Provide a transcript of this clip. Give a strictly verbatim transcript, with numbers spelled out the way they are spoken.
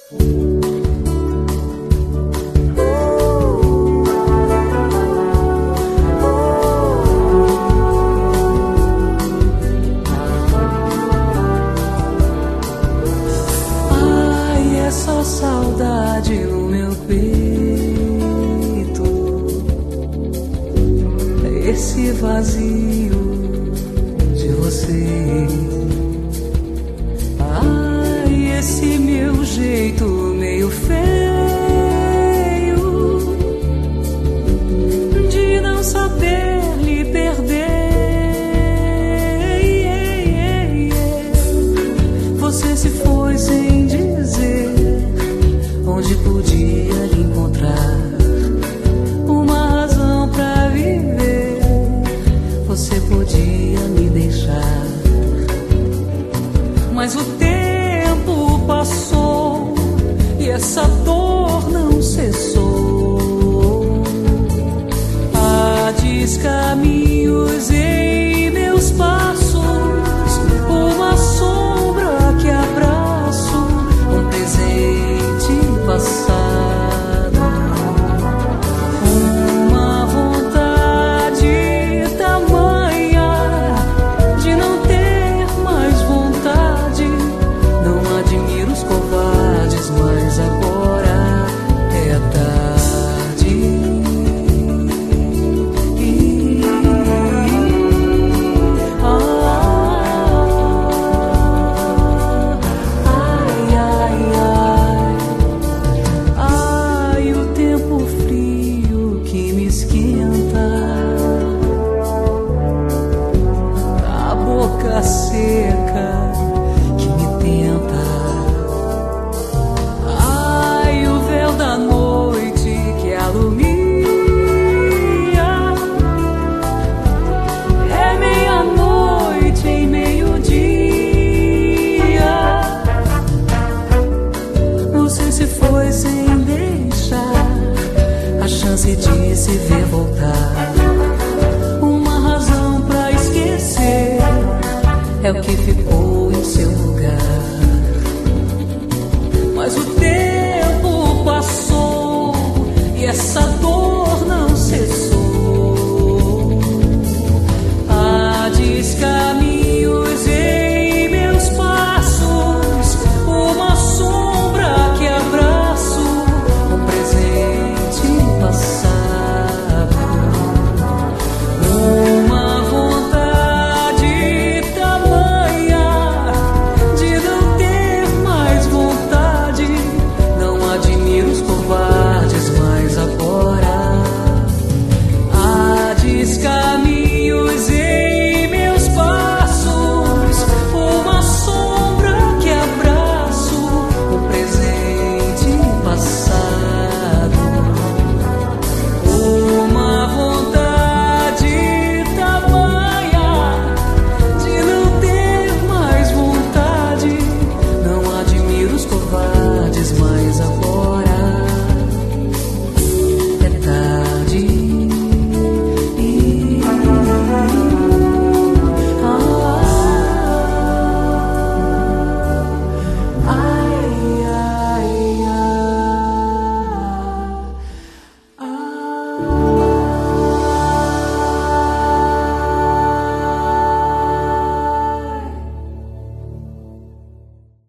Essa saudade no meu peito, esse vazio de você. Ai, esse meu jeito meio feio de não saber lhe perder. Você se foi sem dizer onde podia lhe encontrar uma razão pra viver. Você podia me deixar, mas o tempo passou e essa dor não cessou. Há descaminhos em